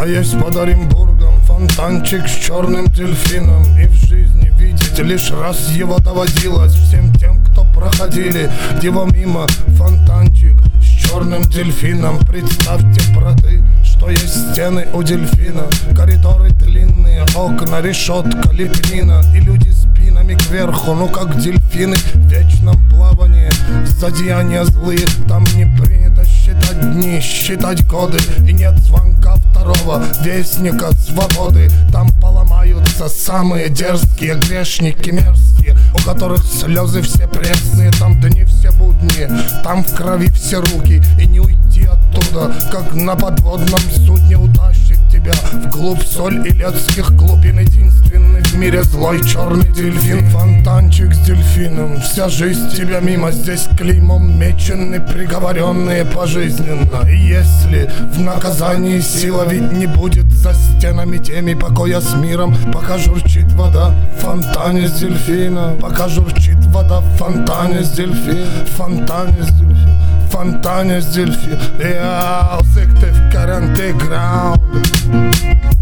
есть под Оренбургом фонтанчик с черным дельфином. И в жизни видеть лишь раз его доводилось всем тем, кто проходили его мимо. Фонтанчик с черным дельфином. Представьте, браты, что есть стены у дельфина, коридоры длинные, окна, решетка, лепнина, и люди спинами кверху, ну как дельфины в вечном плавании. Злодеяния злые, там не принято считать дни, считать годы, и нет звонка второго вестника свободы. Там поломаются самые дерзкие грешники мерзкие, у которых слезы все пресные. Там дни все будни, там в крови все руки, и не уйти оттуда, как на подводном судне утащит тебя вглубь соль илецких глубин. Единственный в мире злой черный дельфин. Фонтанчик с дельфином, вся жизнь тебя мимо. Здесь клеймом мечены приговоренные пожизненно. И если в наказании сила ведь не будет за стенами теми покоя с миром, пока журчит вода в фонтане с дельфина, пока журчит вода в фонтане с дельфина, в фонтане с дельфина, в фонтане с дельфина. Я в каранте граунд.